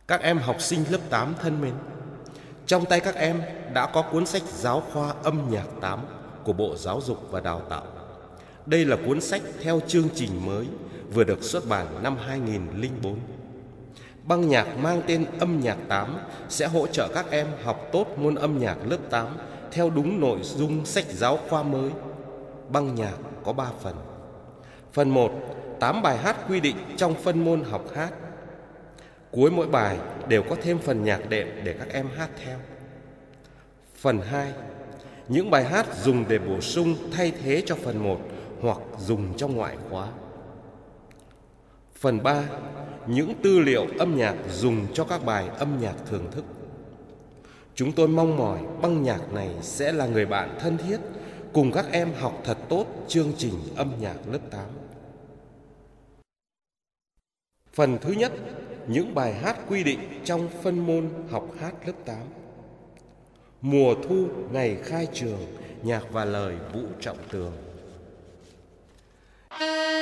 Các em học sinh lớp 8 thân mến, trong tay các em đã có cuốn sách giáo khoa âm nhạc 8 của Bộ Giáo dục và Đào tạo. Đây là cuốn sách theo chương trình mới vừa được xuất bản năm 2004. Băng nhạc mang tên Âm nhạc 8 sẽ hỗ trợ các em học tốt môn âm nhạc lớp 8 theo đúng nội dung sách giáo khoa mới. Băng nhạc có 3 phần. Phần 1, 8 bài hát quy định trong phân môn học hát. Cuối mỗi bài đều có thêm phần nhạc đệm để các em hát theo. Phần 2, những bài hát dùng để bổ sung thay thế cho phần 1 hoặc dùng trong ngoại khóa. Phần 3, những tư liệu âm nhạc dùng cho các bài âm nhạc thưởng thức. Chúng tôi mong mỏi băng nhạc này sẽ là người bạn thân thiết cùng các em học thật tốt chương trình âm nhạc lớp 8. Phần thứ nhất, những bài hát quy định trong phân môn học hát lớp 8. Mùa thu ngày khai trường, nhạc và lời Vũ Trọng Tường.